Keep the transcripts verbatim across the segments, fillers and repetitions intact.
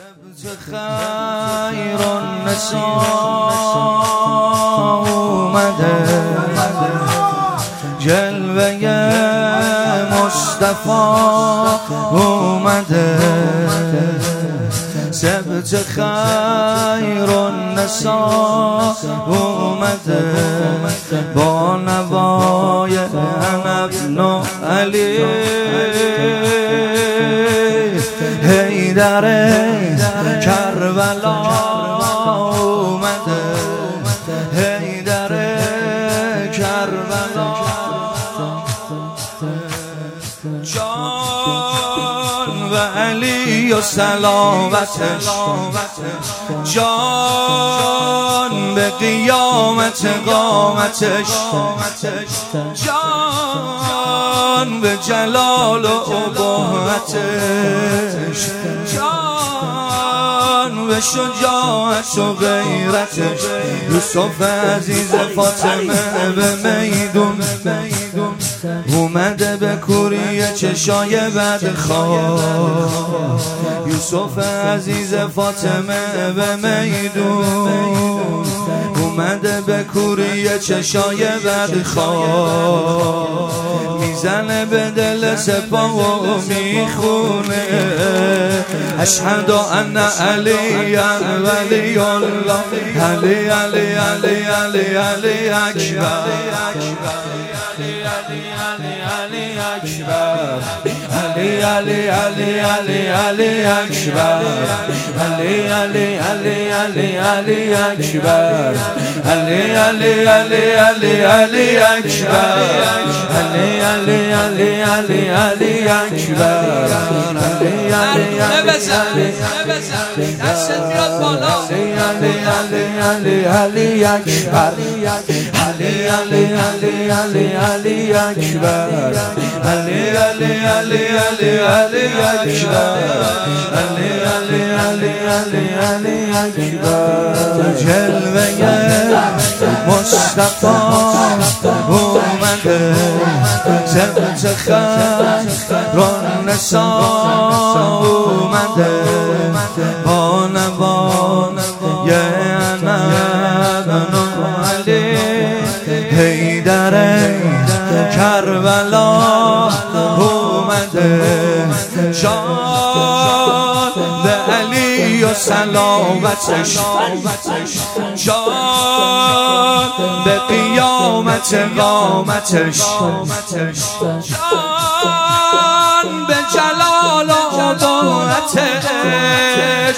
سبت خیر النساء اومده، جلوه مصطفی اومده. سبت خیر النساء اومده، با نوای انا ابن علی. حیدر کربلا اومده، حیدر کربلا. جان و علی و سلامتش، جان به قیامت قامتش، جان به جلال و ابهتش، جان به شجاعت و غیرتش. یوسف عزیز فاطمه به میدون اومده، به کوری چشای بدخواه. یوسف عزیز فاطمه به میدون اومده، به کوری چشای بدخواه. میزنه به دل سپاه و میخونه، اشهد ان علی ولی الله، علی علی علی علی علی اکبر، علی علی اکبر، علی علی علی علی علی اکبر، علی علی علی علی علی اکبر، علی علی علی علی علی اکبر، علی علی علی علی علی اکبر، علی علی علی دست بیاد بالا، علی علی علی علی اکبر، علی علی علی علی علی اکبر، علی علی علی علی علی اکبر، علی علی علی علی علی اکبر. جلوه مصطفی اومده، سبت خیر النساء اومده، با نوای انا ابن علی. حیدر کربلا اومده، جان به علی و سلامتش، جان به قیامت قامتش، جان به جلال و ابهتش،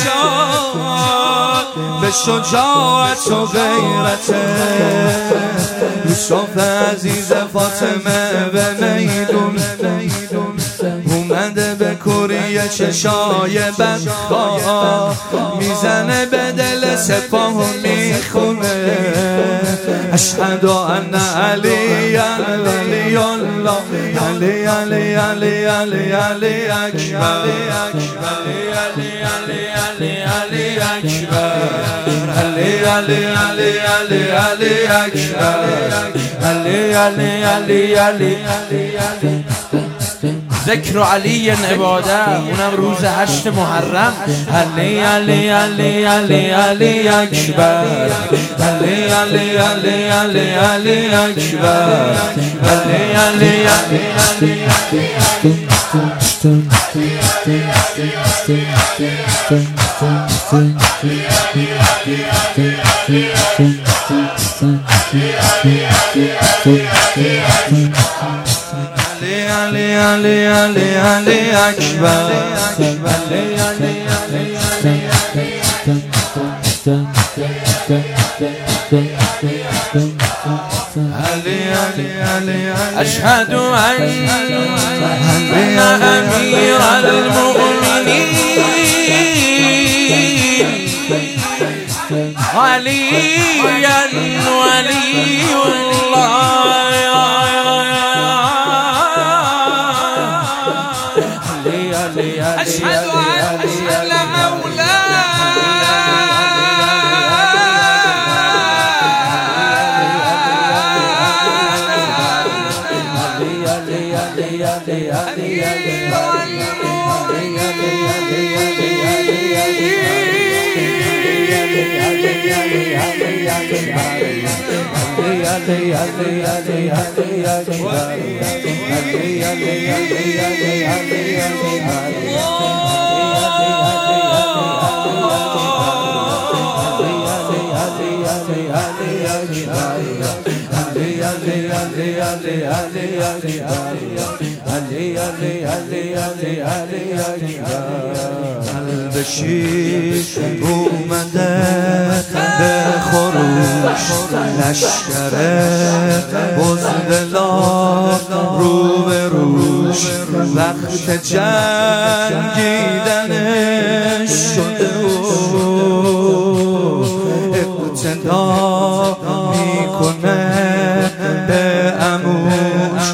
جان به شجاعت و غیرتش. یوسف عزیز فاطمه به میدون اومده، به کوری چشای بدخواه. میزنه به دل سپاه و میخونه، اشهد ان علی ولی الله، علی علی علی علی علی اکبر، علی علی علی علی علی اکبر، علی علی علی علی علی اکبر، علی علی علی علی علی. ذکر علی عباده، اونم روز هشت محرم. علی علی علی علی علی اکبر، علی علی علی علی علی اکبر، علی علی علی علی علی علی علی اکبر، علی علی علی علی علی. اشهد ان امیر المؤمنین علی ولی الله، أشهد أن مولانا بشیر اومده به خروش لشکر بزدلا رو به روش وقت جنگیدنش شده و ابتدا میکنه به عموش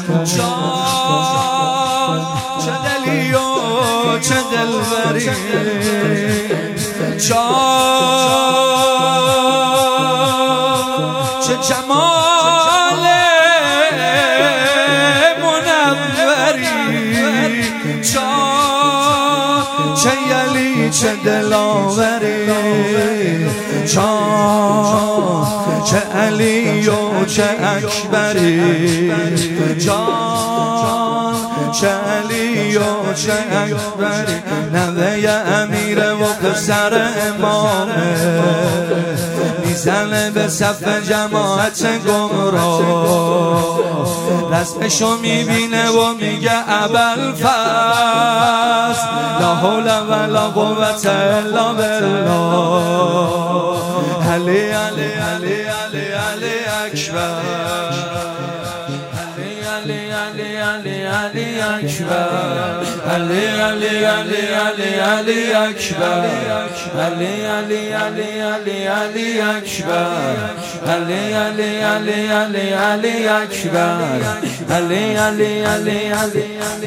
چه دلی و چه دلبری چه جمال منوری چه یلی چه دلاوری چه علی و چه اکبری چه علی و چه اکبری نوه امیره و پسر امامه میزنه به صف جماعت گمراه رسمشو میبینه و میگه ابوالفضل لا حول ولا قوة الا بالله علی علی علی علی علی اکبر علی اکبر علی علی علی علی علی اکبر علی علی علی علی علی اکبر علی علی علی علی علی اکبر علی علی علی علی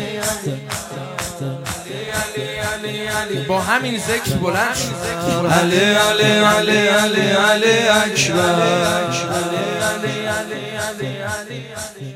علی با همین ذکر بلند شد علی علی علی علی علی اکبر علی علی علی علی علی